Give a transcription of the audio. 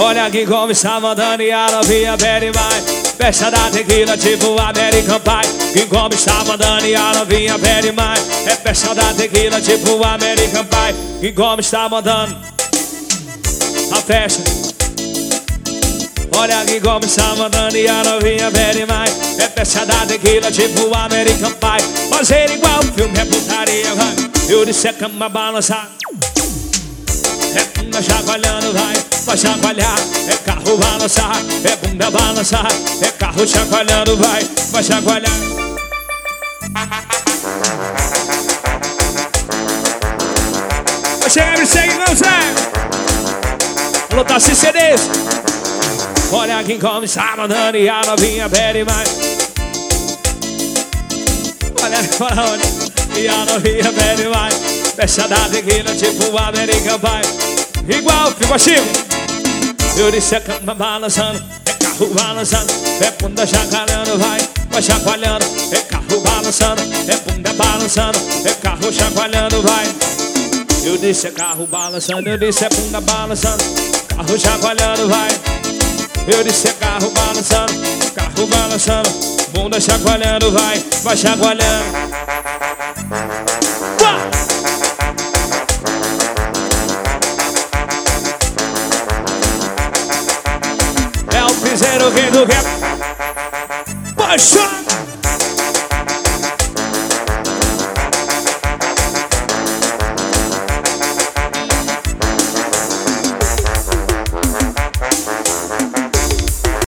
Olha quem como está mandando e a novinha pede mais. Festa da tequila tipo American Pie. Quem como está mandando e a novinha pede mais. É festa da tequila tipo American Pie. Quem como está mandando a festa. Olha quem como está mandando e a novinha pede mais. É festa da tequila tipo American Pie. Fazer igual o filme é putaria, vai. Eu disse é cama balançar. É bunda chacoalhando, vai chacoalhar. É carro balançar, é bunda balançar. É carro chacoalhando, vai chacoalhar. Vai chegar, me segue, não sai. Alô, tá se CDs. Olha quem come, está mandando e a novinha pede mais. Olha, olha, e a novinha pede mais. Festa da tequila tipo American Pie. Igual, ficou assim. Eu disse é cama balançando, é carro balançando. É bunda chacoalhando, vai chacoalhando. É carro balançando, é bunda balançando. É carro chacoalhando, vai. Eu disse é carro balançando, eu disse é bunda balançando. Carro chacoalhando, vai. Eu disse é carro balançando, bunda chacoalhando, vai chacoalhando. É o piseiro rei do rap. Baixou!